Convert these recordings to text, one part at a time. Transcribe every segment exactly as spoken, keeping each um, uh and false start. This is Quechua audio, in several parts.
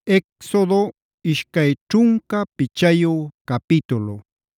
Éxodo ishkay ćhunka pichayu capítulo.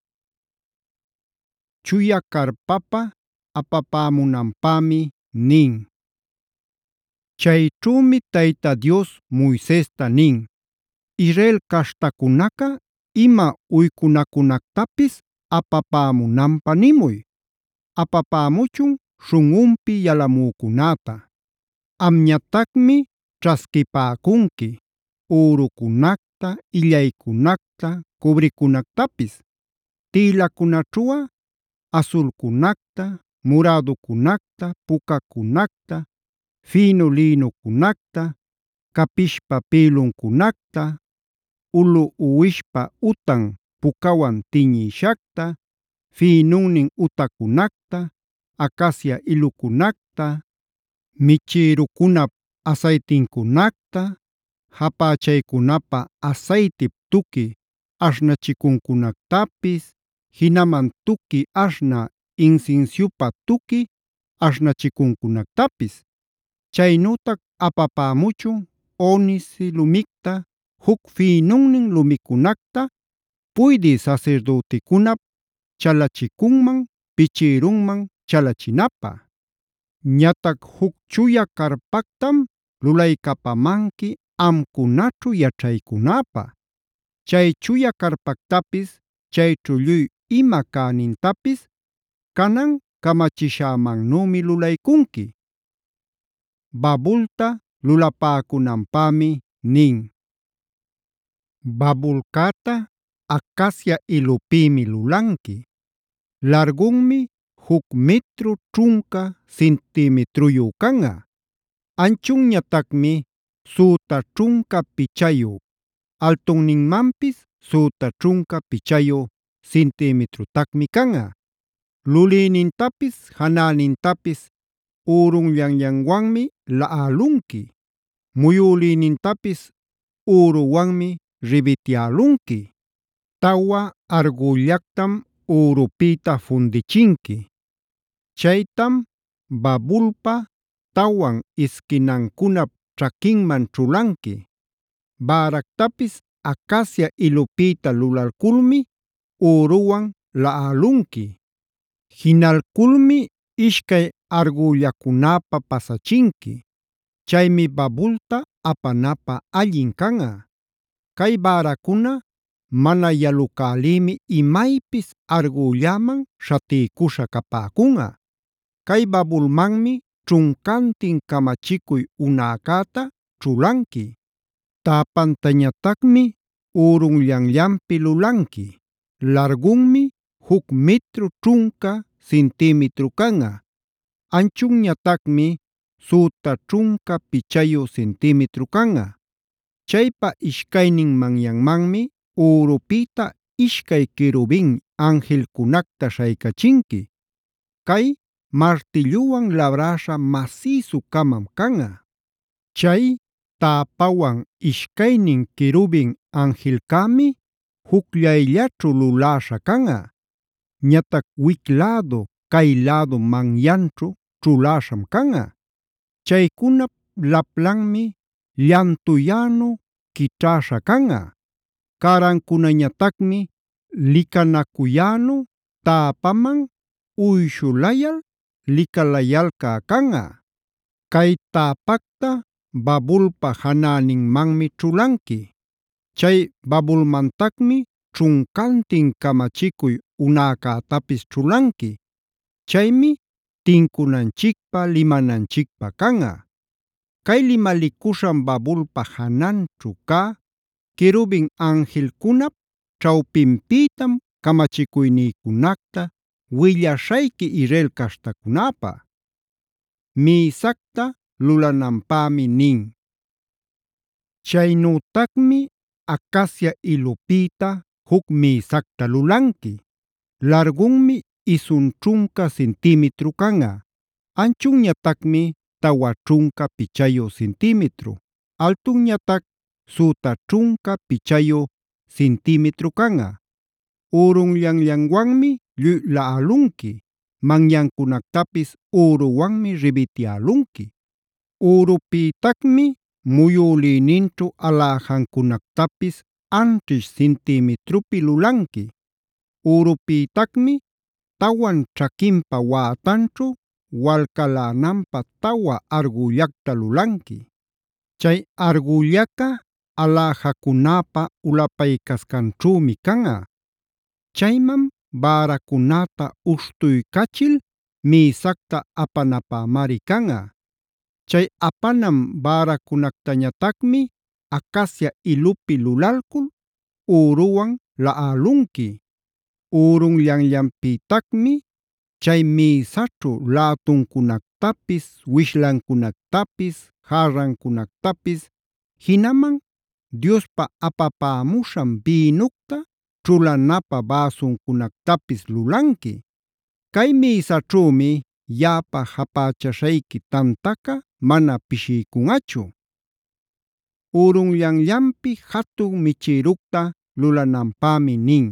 Chuya karpapa apapämunanpämi nin. Chayćhümi Tayta Dios Moisesta nin: “Israel caśhtakunaca ima uykunakunactapis apapämunanpä nimuy. Apapämuchun śhunꞌunpi yalamücunäta. Amñatacmi ćhasquipäcunqui ürucunacta, illaycunacta, cobrecunactapis. Tïlacunaćhuꞌa azulcunacta, muräducunacta, pucacunacta, fïnu lïnucunacta, capishpa pïluncunacta, ulu uwishpa utan pukawan tiñïshaqta, fïnunnin utacunacta, acacia ilucunacta, michïrucunap asaytincunacta, japächaycunapa asaytip tuqui aśhnachicuncunactapis, jinaman tuqui aśhnä insinsiupa tuqui aśhnachicuncunactapis. Chaynütac apapämuchun ónice lumicta, juc fïnunnin lumicunacta puydï sasirdüticunap chalachicunman, pichïrunman chalachinapä. Ñatac juc chuya carpactam lulaycapamanqui amcunaćhu yaćhaycunäpä. Chay chuya carpactapis, chayćhu lluy ima cänintapis canan kamachishämannümi lulaycunqui. Babulta lulapäcunanpämi nin. Babulcäta acacia ilupïmi lulanqui. Largunmi juc metru ćhunka centimitruyu canꞌa. Anchunñatacmi süta ćhunka pichayu, altunninmanpis süta ćhunka pichayu centimitrutakmi canꞌa. Lulinintapis janänintapis ürunllanllanwanmi laꞌälunqui. Muyülïnintapis üruwanmi ribityälunqui. Tawa argüllactam ürupïta fundichinqui. Chaytam babulpa tawan isquinancunap ćhaquinman ćhulanqui. Bäractapis acacia ilupïta lulalculmi üruwan laꞌälunqui. Jinalculmi ishkay argüllacunäpa pasachinqui. Chaymi babulta apanapä allin canꞌa. Kay bäracuna mana yalucälïmi imaypis argüllaman śhatiycuśha capäcunꞌa. Kay babulmanmi ćhunkantin kamachicuy unäcäta ćhulanqui. Täpantañatacmi ürunllanllanpi lulanqui. Largunmi juc metru ćhunka centimitru canꞌa. Anchunñatacmi süta ćhunka pichayu centimitru canꞌa. Chaypa ishkayninmanyanmanmi ürupïta ishkay querubin angelcunacta śhaycachinqui. Kay martilluwan labräśha masïsu-camam canꞌa. Chay täpawan ishkaynin querubin angelcämi jucllayllaćhu luläśha canꞌa. Ñatac wic lädu cay lädu manyanćhu ćhuläśham canꞌa. Chaycunap laplanmi llantuyänu quićhäśha canꞌa. Cärancunañatacmi licanacuyänu täpaman uyshulayal licalayalcä canꞌa. Kay täpacta babulpa janäninmanmi ćhulanqui. Chay babulmantacmi ćhunkantin kamachicuy unäcätapis ćhulanqui. Chaymi tincunanchikpä, limananchikpä canꞌa. Kay limalicuśhan babulpa jananćhu cä querubin angelcunap ćhawpinpïtam kamachicuynïcunacta willaśhayqui Israel caśhtacunäpä. Mïsacta lulananpämi nin. Chaynütacmi acacia ilupïta juc mïsacta lulanqui. Largunmi isun ćhunka centimitru canꞌa. Anchunñatacmi tawa ćhunka pichayu centimitru. Altunñatac süta ćhunka pichayu centimitru canꞌa. Ürunllanllanwanmi lluy laꞌälunqui. Manyancunactapis üruwanmi ribityälunqui. Ürupïtacmi muyülïninćhu aläjancunactapis anćhish centimitrupi lulanqui. Ürupïtacmi tawan ćhaquinpa wätanćhu walcalänanpä tawa argollacta lulanqui. Chay argollaca aläjacunäpa ulapaycascanćhümi canꞌa. Chayman bäracunäta uśhtuycachil mïsacta apanapämari canꞌa. Chay apanan bäracunactañatacmi acacia ilupi lulalcul üruwan laꞌalunqui. Ürunllanllanpïtacmi chay mïsaćhu lätuncunactapis, wishlancunactapis, jarrancunactapis, jinaman Diospa apapämuśhan bïnucta ćhulanapä bäsuncunactapis lulanqui. Cay mïsaćhümi yaꞌapa japächashayqui tantaca mana pishiykunꞌachu. Urunllanllanpi jatun michïructa lulananpämi nin.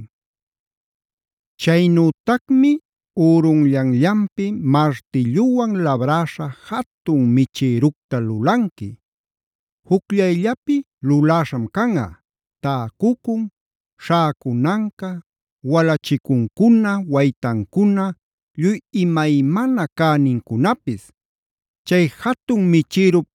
Chaynütacmi urunllanllanpi martilluwan labräśha jatun michïructa lulanqui. Jucllayllapi luläśham canꞌa: täcucun, śhäcunanca, walachicuncuna, waytancuna, lluy imaymana cänincunapis. Chay jatun michïrup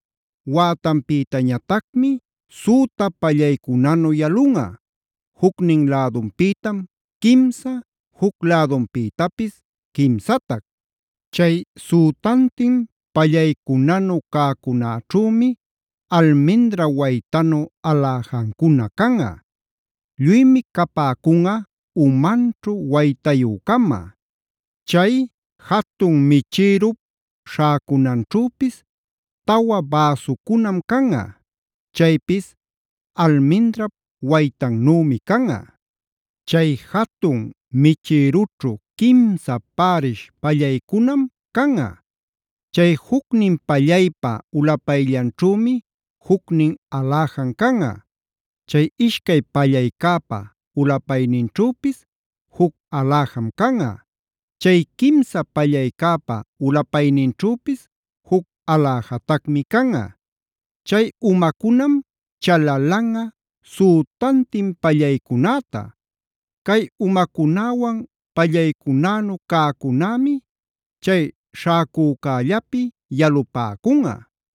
wätanpïtañatacmi süta pallaycunanu yalunꞌa. Jucnin lädunpïtam quimsa, juc lädunpïtapis quimsatac. Chay sütantin pallaycunanu cäcunäćhümi almendra waytanu aläjancuna canꞌa. Lluymi capäcunꞌa umanćhu waytayücama. Chay jatun michïrup śhäcunanćhüpis tawa bäsucunam canꞌa. Chaypis almendrap waytannümi canꞌa. Chay jatun michïrućhu quimsa pärish pallaycunam canꞌa. Chay jucnin pallaypa ulapayllanćhümi jucnin aläjan canꞌa. Chay ishkay pallaycäpa ulapayninćhüpis juc aläjam canꞌa. Chay quimsa pallaycäpa ulapayninćhüpis juc aläjatakmi canꞌa. Chay umacunam chalalanꞌa sütantin pallaycunäta. Kay umacunäwan pallaycunanu cäcunämi chay śhäcücällapi yalupäcunꞌa.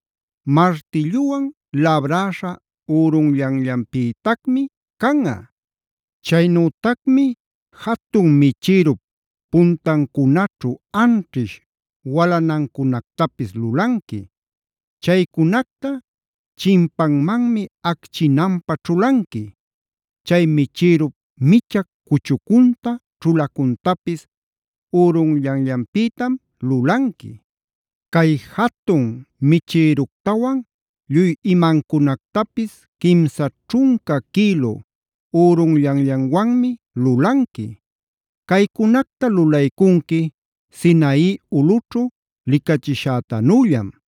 Martilluwan labräśha urunllanllanpïtacmi canꞌa. Chaynütacmi jatun michïrup puntancunaćhu anćhish walanancunactapis lulanqui. Chaycunacta chimpanmanmi acchinanpä ćhulanqui. Chay michïrup michak cuchucunta, ćhulacuntapis urunllanllanpïtam lulanqui. Kay jatun michïructawan lluy imancunactapis quimsa ćhunca kïlu urunllanllanwanmi lulanqui. Kaycunacta lulaycunqui Sinai ulꞌućhu licachishätanüllam.